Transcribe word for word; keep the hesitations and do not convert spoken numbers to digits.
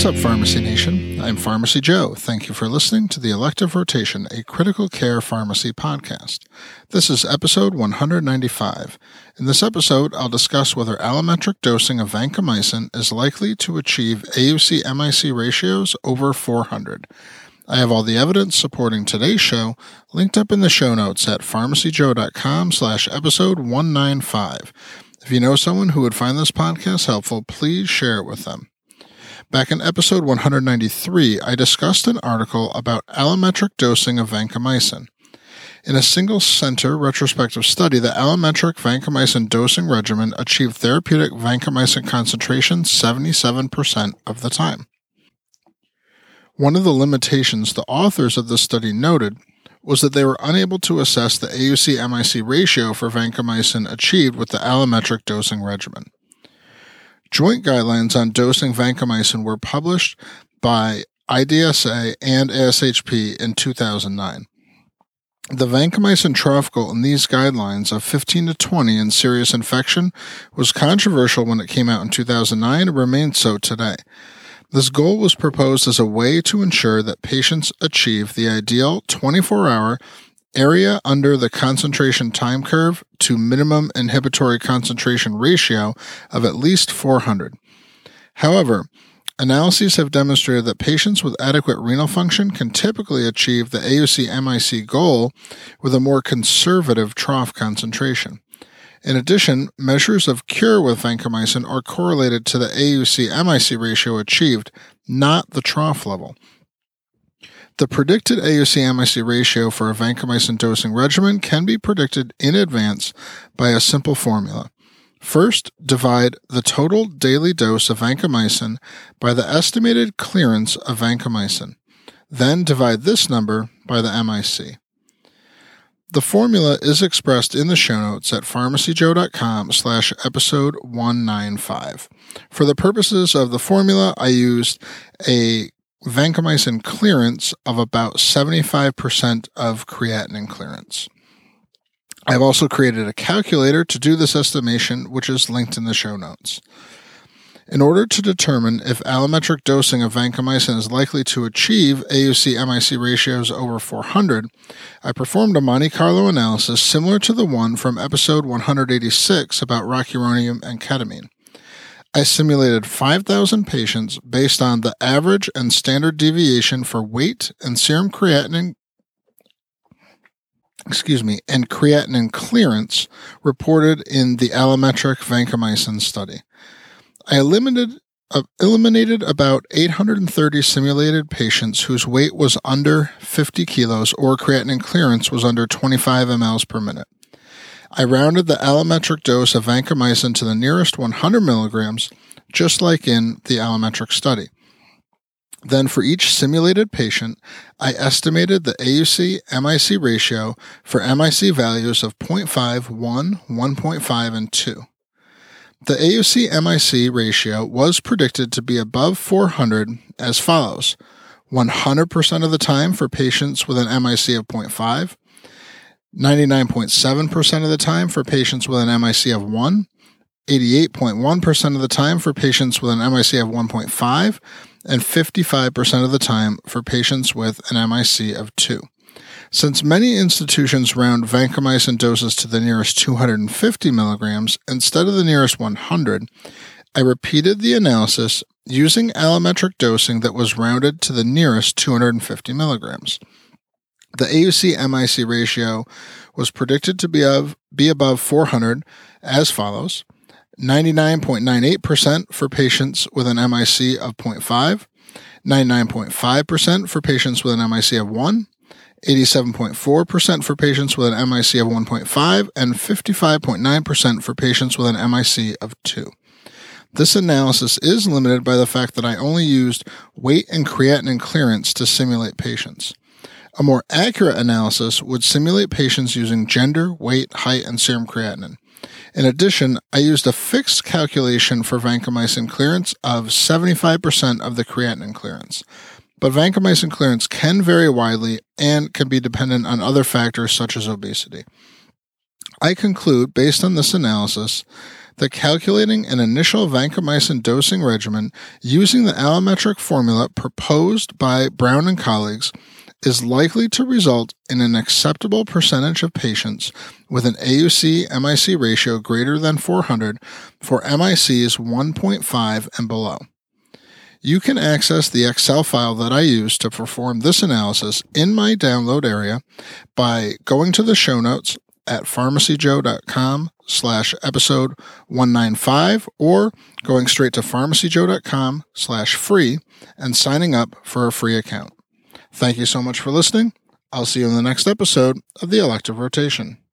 What's up, Pharmacy Nation? I'm Pharmacy Joe. Thank you for listening to the Elective Rotation, a critical care pharmacy podcast. This is episode one ninety-five. In this episode, I'll discuss whether allometric dosing of vancomycin is likely to achieve A U C M I C ratios over four hundred. I have all the evidence supporting today's show linked up in the show notes at pharmacyjoe.com slash episode 195. If you know someone who would find this podcast helpful, please share it with them. Back in episode one ninety-three, I discussed an article about allometric dosing of vancomycin. In a single-center retrospective study, the allometric vancomycin dosing regimen achieved therapeutic vancomycin concentration seventy-seven percent of the time. One of the limitations the authors of this study noted was that they were unable to assess the A U C M I C ratio for vancomycin achieved with the allometric dosing regimen. Joint guidelines on dosing vancomycin were published by I D S A and A S H P in two thousand nine. The vancomycin trough goal in these guidelines of fifteen to twenty in serious infection was controversial when it came out in two thousand nine and remains so today. This goal was proposed as a way to ensure that patients achieve the ideal twenty-four hour area under the concentration time curve to minimum inhibitory concentration ratio of at least four hundred. However, analyses have demonstrated that patients with adequate renal function can typically achieve the A U C M I C goal with a more conservative trough concentration. In addition, measures of cure with vancomycin are correlated to the A U C M I C ratio achieved, not the trough level. The predicted A U C M I C ratio for a vancomycin dosing regimen can be predicted in advance by a simple formula. First, divide the total daily dose of vancomycin by the estimated clearance of vancomycin. Then divide this number by the M I C. The formula is expressed in the show notes at pharmacyjoe.com slash episode 195. For the purposes of the formula, I used a vancomycin clearance of about seventy-five percent of creatinine clearance. I've also created a calculator to do this estimation, which is linked in the show notes. In order to determine if allometric dosing of vancomycin is likely to achieve A U C M I C ratios over four hundred, I performed a Monte Carlo analysis similar to the one from episode one eighty-six about rocuronium and ketamine. I simulated five thousand patients based on the average and standard deviation for weight and serum creatinine excuse me, and creatinine clearance reported in the allometric vancomycin study. I eliminated, uh, eliminated about eight hundred thirty simulated patients whose weight was under fifty kilos or creatinine clearance was under twenty-five milliliters per minute. I rounded the allometric dose of vancomycin to the nearest one hundred milligrams, just like in the allometric study. Then for each simulated patient, I estimated the A U C M I C ratio for M I C values of zero point five, one, one point five, and two. The A U C M I C ratio was predicted to be above four hundred as follows: one hundred percent of the time for patients with an M I C of zero point five, ninety-nine point seven percent of the time for patients with an M I C of one, eighty-eight point one percent of the time for patients with an M I C of one point five, and fifty-five percent of the time for patients with an M I C of two. Since many institutions round vancomycin doses to the nearest two hundred fifty milligrams instead of the nearest one hundred, I repeated the analysis using allometric dosing that was rounded to the nearest two hundred fifty milligrams. The A U C M I C ratio was predicted to be, of, be above four hundred as follows: ninety-nine point nine eight percent for patients with an M I C of zero point five, ninety-nine point five percent for patients with an M I C of one, eighty-seven point four percent for patients with an M I C of one point five, and fifty-five point nine percent for patients with an M I C of two. This analysis is limited by the fact that I only used weight and creatinine clearance to simulate patients. A more accurate analysis would simulate patients using gender, weight, height, and serum creatinine. In addition, I used a fixed calculation for vancomycin clearance of seventy-five percent of the creatinine clearance. But vancomycin clearance can vary widely and can be dependent on other factors such as obesity. I conclude, based on this analysis, that calculating an initial vancomycin dosing regimen using the allometric formula proposed by Brown and colleagues is likely to result in an acceptable percentage of patients with an A U C M I C ratio greater than four hundred for M I Cs one point five and below. You can access the Excel file that I used to perform this analysis in my download area by going to the show notes at pharmacyjoe.com slash episode 195 or going straight to pharmacyjoe.com slash free and signing up for a free account. Thank you so much for listening. I'll see you in the next episode of the Elective Rotation.